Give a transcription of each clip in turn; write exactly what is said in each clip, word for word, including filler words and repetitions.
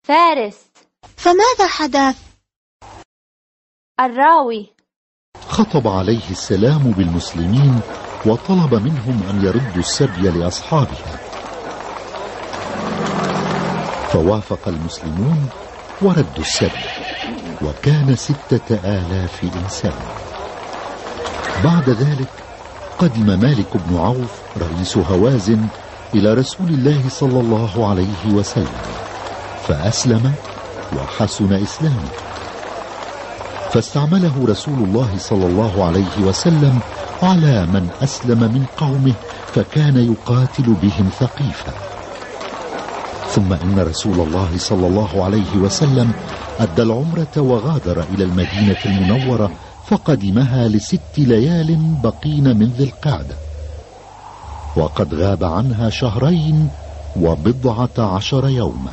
فارس. فماذا حدث؟ الراوي: خطب عليه السلام بالمسلمين وطلب منهم أن يردوا السبي لأصحابها، فوافق المسلمون وردوا السبي، وكان ستة آلاف إنسان. بعد ذلك قدم مالك بن عوف رئيس هوازن إلى رسول الله صلى الله عليه وسلم، فأسلم وحسن إسلامه، فاستعمله رسول الله صلى الله عليه وسلم على من أسلم من قومه، فكان يقاتل بهم ثقيفا. ثم إن رسول الله صلى الله عليه وسلم أدى العمرة وغادر إلى المدينة المنورة، فقدمها لست ليال بقين من ذي القعدة، وقد غاب عنها شهرين وبضعة عشر يوما.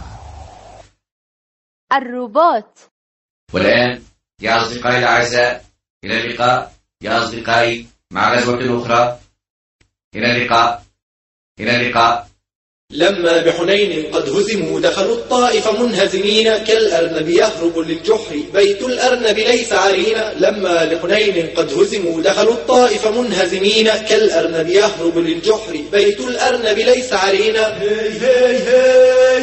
الروبوت. والآن يا أصدقائي الأعزاء، إلى اللقاء يا أصدقائي مع غزوة أخرى. إلى اللقاء إلى اللقاء. لما بحنين قد هزموا دخلوا الطائف منهزمين، كالأرنب يهرب للجحر بيت الأرنب ليس عرينا. لما لحنين قد هزموا دخلوا الطائف منهزمين، كالأرنب يهرب للجحر بيت الأرنب ليس عرينا. هي هي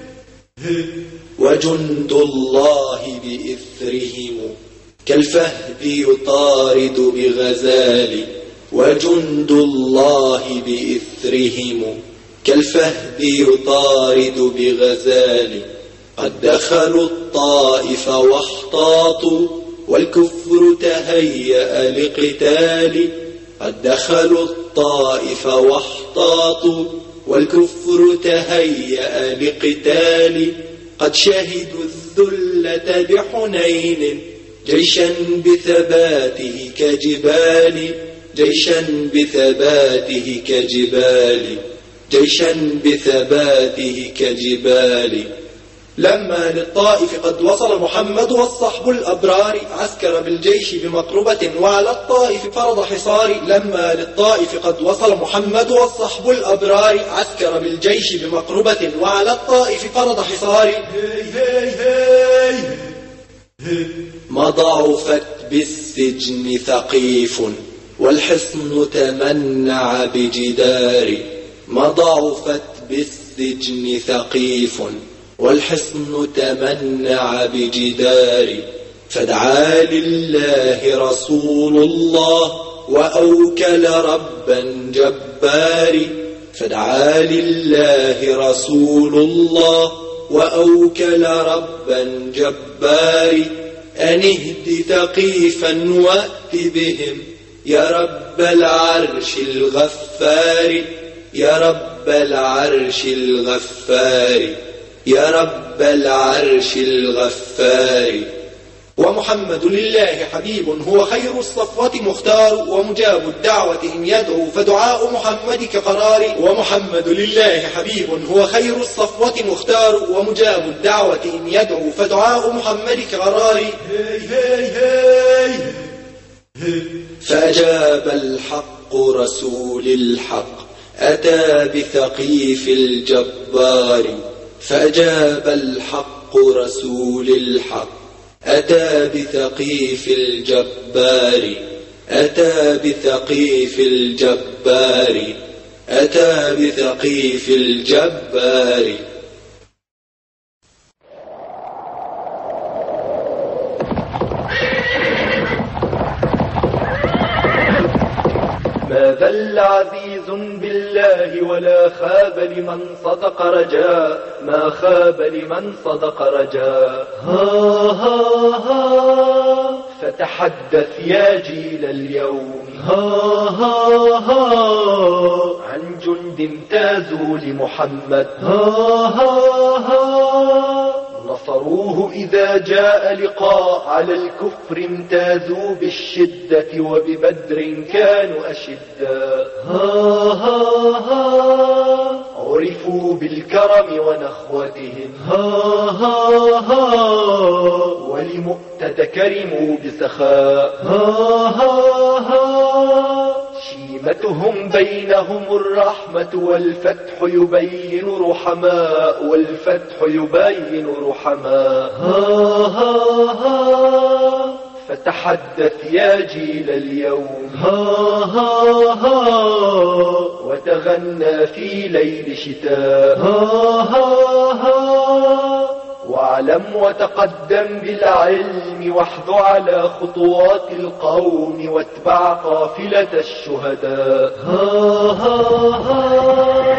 هي وجند الله بإثرهم كالفهد يطارد بغزال، وجند الله بإثرهم كالفهد يطارد بغزال. قد دخلوا الطائف واحتاطوا والكفر تهيأ لقتال. قد دخلوا الطائف واحتاطوا والكفر تهيأ لقتال. قد شهدوا الذلة بحنين جيشا بثباته كجبال، جيشا بثباته كجبال، جيشا بثباته كجبال. لما للطائف قد وصل محمد والصحب الأبرار، عسكر بالجيش بمقربة وعلى الطائف فرض حصار. لما للطائف قد وصل محمد والصحب الأبرار، عسكر بالجيش بمقربة وعلى الطائف فرض حصار. هي هي هي ما ضعفت بالسجن ثقيف والحصن تمنع بجدار. ما ضعفت بالسجن ثقيف والحصن تمنع بجدار. فدعا لله رسول الله وأوكل ربا جبار. فدعا لله رسول الله وأوكل ربا جبار. أن اهد ثقيفا وأت بهم يا رب العرش الغفار، يا رب العرش الغفار، يا رب العرش الغفار. ومحمد لله حبيب هو خير الصفوة مختار، ومجاب الدعوة إن يدعو فدعاء محمد كقرار. ومحمد لله حبيب هو خير الصفوة مختار، ومجاب الدعوة إن يدعو فدعاء محمد كقرار. هي هي هي فأجاب الحق رسول الحق أتى بثقيف الجبار. فأجاب الحق رسول الحق أتى بثقيف الجبار. أتى بثقيف الجبار. أتى بثقيف الجبار. ما ذل عزيز بالله ولا خاب لمن صدق رجاء، ما خاب لمن صدق رجاء. ها ها ها فتحدث يا جيل اليوم، ها ها ها عن جند امتازوا لمحمد، ها ها ها نصروه إذا جاء لقاء، على الكفر امتازوا بالشدة وببدر كانوا أشدا. ها ها ها عرفوا بالكرم ونخوتهم، ها ها ها ولمؤتة كرموا بسخاء، ها ها ها قسمتهم بينهم الرحمة والفتح يبين رحماء والفتح يبين رحماء. ها ها ها فتحدث يا جيل اليوم، ها ها ها وتغنى في ليل شتاء، ها ها ها واعلم وتقدم بالعلم واحذ على خطوات القوم واتبع قافلة الشهداء. ها ها ها